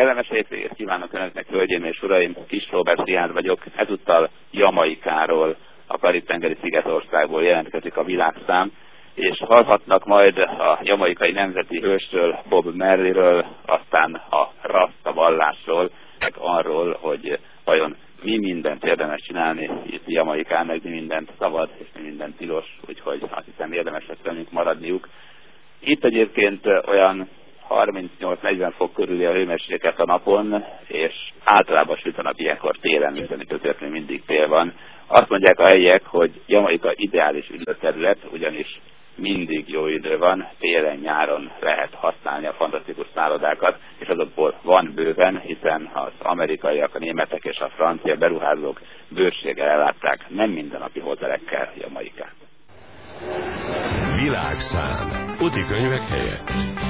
Kellemes hétvégét kívánok Önöknek, hölgyeim és uraim! Kis Róbert Szilárd vagyok, ezúttal Jamaikáról, a Karib-tengeri szigetországból jelentkezik a világszám, és hallhatnak majd a jamaikai nemzeti hősről, Bob Marleyről, aztán a rasta vallásról, meg arról, hogy vajon mi mindent érdemes csinálni itt Jamaikán, meg mi mindent szabad, és mi mindent tilos, úgyhogy azt hiszem érdemes lesz velünk maradniuk. Itt egyébként olyan 38-40 fok körüli a hőmérséklet a napon, és általában süt a nap ilyenkor télen, hiszen itt azért még mindig tél van. Azt mondják a helyiek, hogy Jamaika ideális üdülőterület, ugyanis mindig jó idő van, télen-nyáron lehet használni a fantasztikus szállodákat, és azokból van bőven, hiszen az amerikaiak, a németek és a francia beruházók bőrséggel ellátták nem mindennapi hotelekkel Jamaikát. Világszám. Útikönyvek helyett.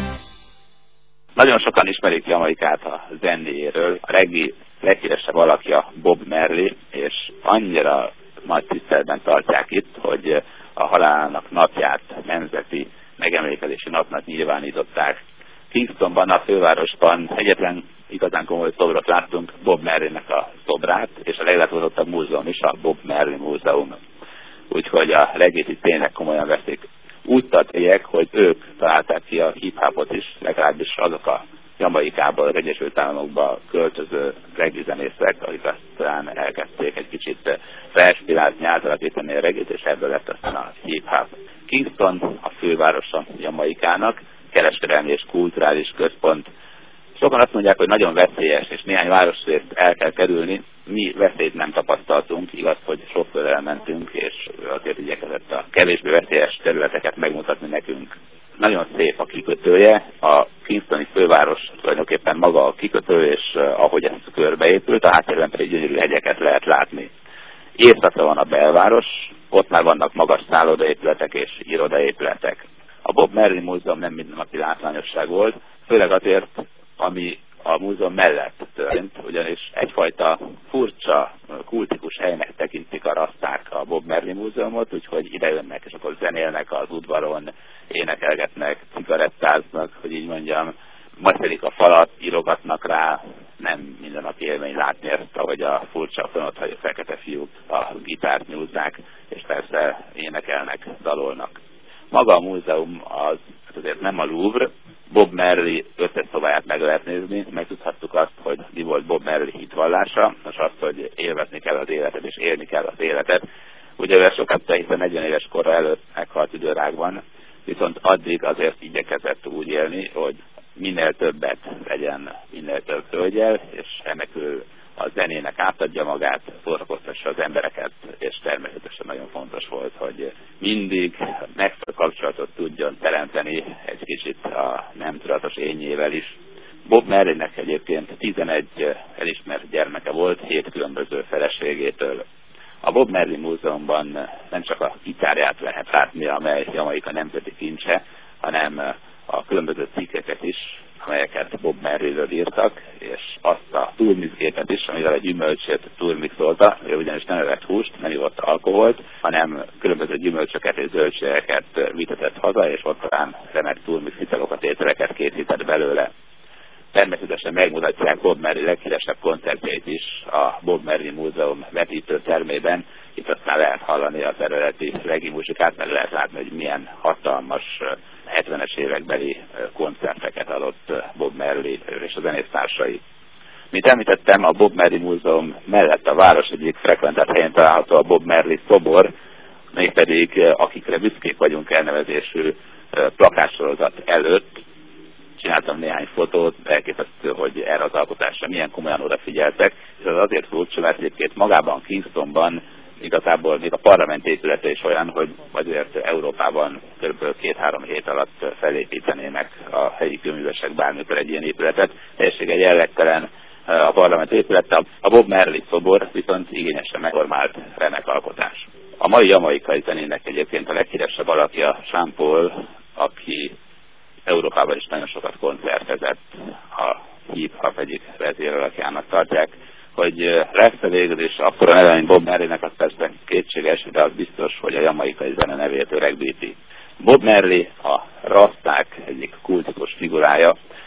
Nagyon sokan ismerik Jamaikát a zenéjéről. A reggae leghíresebb alakja Bob Marley, és annyira nagy tiszteletben tartják itt, hogy a halálának napját nemzeti megemlékezési napnak nyilvánították. Kingstonban, a fővárosban egyetlen igazán komoly szobrot láttunk, Bob Marleynek a szobrát, és a leglátogatóbb múzeum is a Bob Marley Múzeum. Úgyhogy a reggae-t itt tényleg komolyan veszik. Úgy tartják, hogy ők találták ki a hip-hopot is, legalábbis azok a Jamaikából, az Egyesült Államokba költöző reggae zenészek, akik aztán elkezdték egy kicsit felspirázni, átalakítani a reggae-t, és ebből lett aztán a hip-hop. Kingston a fővárosa Jamaikának, kereskedelmi és kulturális központ. Sokan azt mondják, hogy nagyon veszélyes, és néhány városrészt el kell kerülni. Mi veszélyt nem tapasztaltunk, igaz, hogy sofőrrel mentünk, és azért igyekezett a kevésbé veszélyes területeket megmutatni nekünk. Nagyon szép a kikötője, a Kingstoni főváros tulajdonképpen maga a kikötő, és ahogy ez körbeépült, a háttérben pedig gyönyörű hegyeket lehet látni. Északra van a belváros, ott már vannak magas szállodaépületek és irodaépületek. A Bob Marley Múzeum nem mindennapi látványosság volt, főleg azért, ami a múzeum mellett történt, ugyanis egyfajta furcsa, kultikus helynek tekintik a raszták a Bob Marley Múzeumot, úgyhogy ide jönnek, és akkor zenélnek az udvaron, énekelgetnek, cigarettáznak, hogy így mondjam, maszelik a falat, írogatnak rá, nem mindennapi élmény látni ezt, ahogy a furcsa fönotthajó fekete fiúk a gitárt nyúzzák, és persze énekelnek, dalolnak. Maga a múzeum az azért nem a Louvre, Bob Marley összes szobáját meg lehet nézni, megtudhattuk azt, hogy mi volt Bob Marley hitvallása, és azt, hogy élvezni kell az életet, és élni kell az életet. Ugye ő sokat hiszen 40 éves kora előtt meghalt időrákban, viszont addig azért igyekezett úgy élni, hogy minél többet legyen, minél több hölgyel, és ennek ő a zenének átadja magát, szórakoztassa az embereket, és természetesen nagyon fontos volt, hogy mindig megfelelő kapcsolatot tudjon teremteni egy kicsit a nem tudatos énjével is. Bob Marleynek egyébként 11 elismert gyermeke volt, 7 különböző feleségétől. A Bob Marley Múzeumban nem csak a gitárját lehet látni, amely Jamaika nemzeti kincse, hanem a különböző cikkeket is, amelyeket Bob Marleyről írtak, és azt a turmixgépet is, amivel a gyümölcsét turmixolta, ő ugyanis nem evett húst, nem ivott alkoholt, hanem különböző gyümölcsöket és zöldségeket vitetett haza, és ott talán remek turmix italokat, ételeket készített belőle. Természetesen megmutatják Bob Marley leghíresebb koncertjeit is a Bob Marley Múzeum vetítő termében. Itt aztán lehet hallani az eredeti reggae muzsikát, meg lehet látni, hogy milyen hatalmas 70-es évekbeli koncerteket adott Bob Marley és a zenésztársai. Mint említettem, a Bob Marley Múzeum mellett a város egyik frekventált helyén található a Bob Marley szobor, mégpedig akikre büszkék vagyunk elnevezésű plakátsorozat előtt. Csináltam néhány fotót, elképesztő, hogy erre az alkotásra milyen komolyan odafigyeltek, és ez azért furcsa, mert egyébként magában Kingstonban igazából még a parlament épülete is olyan, hogy azért Európában kb. 2-3 hét alatt felépítenének a helyi kőművesek bármikor egy ilyen épületet. Teljességgel jellegtelen a parlament épülete, a Bob Marley szobor viszont igényesen megformált remek alkotás. A mai jamaikai zenének egyébként a leghíresebb alakja Sean Paul, aki Európában is nagyon sokat koncertezett, a hip-hop egyik vezéralakjának tartják. Hogy lesz-e végül is akkora neve, mint Bob Marleynek, az persze kétséges, de az biztos, hogy a jamaikai zene nevét öregbíti. Bob Marley a rasták egyik kultikus figurája.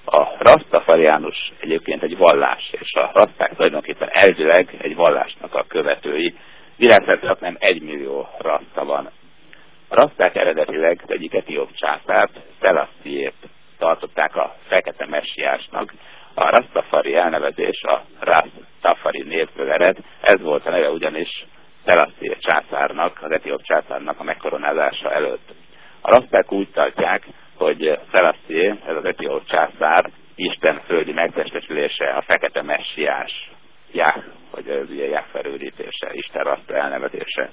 A rastafariánus egyébként egy vallás, és a rasták tulajdonképpen elvileg egy vallásnak a követői. Világszerte nem 1 millió rasta van. A rasták eredetileg egyik etióp császárt, Szelasztiét tartották a fekete messiásnak. A rastafari elnevezés a Rastafari névből ered, ez volt a neve ugyanis Szelaszti császárnak, az etióp császárnak a megkoronázása előtt. A rasták úgy tartják, hogy Szelaszti, ez az etióp császár, Isten földi megtestesülése, a fekete messiás, hogy ez ugye Jahve-rődítése, Isten rasta elnevezése.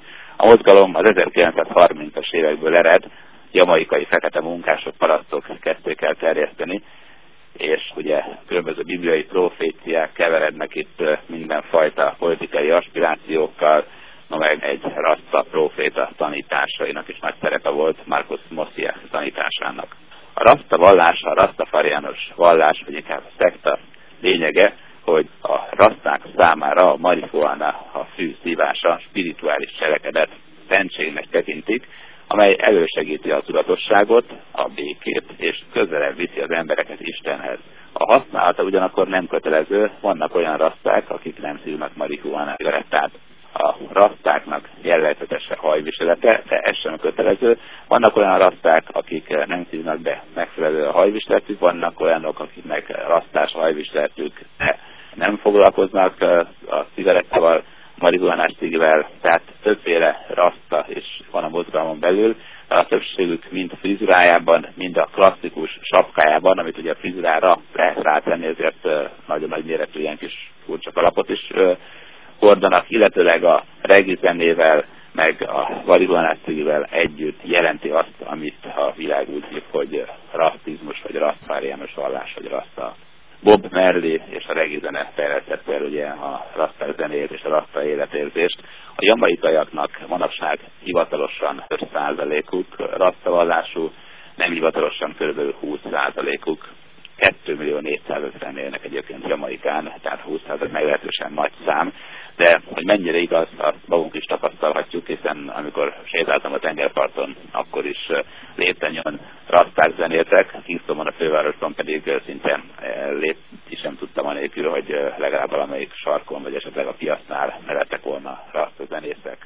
A mozgalom az 1930-as évekből ered, jamaikai fekete munkások, parasztok kezdték el terjeszteni, és ugye különböző bibliai proféciák keverednek itt mindenfajta politikai aspirációkkal, meg egy rasta proféta tanításainak is nagy szerepe volt, Marcus Mosiah tanításának. A rasta vallás, a rastafariánus vallás, vagy inkább a szekta lényege, hogy a rasták számára a marihuana, a fű szívása spirituális cselekedet, szentségnek tekintik, amely elősegíti a tudatosságot, a békét, és közelebb viszi az embereket Istenhez. A használata ugyanakkor nem kötelező, vannak olyan rasták, akik nem szívnak marihuana cigarettát. A rastáknak jellegzetes a hajviselete, de ez sem kötelező. Vannak olyan rasták, akik nem szívnak, de megfelelő a hajviseletük, vannak olyanok, akiknek rasztás hajviseletük, de nem foglalkoznak a cigarettával, marihuánás cigivel, tehát többféle rasta is van a mozgalmon belül, a többségük mind a frizurájában, mind a klasszikus sapkájában, amit ugye a frizurára lehet rátenni, ezért nagyon nagy méretű ilyen kis furcsa kalapot is hordanak, illetőleg a reggae zenével, meg a marihuánás cigivel együtt jelenti azt, amit a világ úgy hív, hogy rasztizmus, vagy rastafariánus vallás, vagy rasta. Bob Marley és a reggae zene fejlesztette el ugye a rasta zenét és a rasta életérzést. A jamaikaiaknak manapság hivatalosan 5%-uk rasta vallású, nem hivatalosan kb. 20%-uk. 2.400.000-en élnek egyébként Jamaikán, tehát 20% meglehetősen nagy szám, de hogy mennyire igaz, azt magunk is tapasztalhatjuk, hiszen amikor sétáltam a tengerparton, akkor is lépten rasták zenéltek, Kingstonban, a fővárosban pedig szinte lépni sem tudtam anélkül, hogy legalább valamelyik sarkon, vagy esetleg a piacnál nevettek volna rasta zenészek.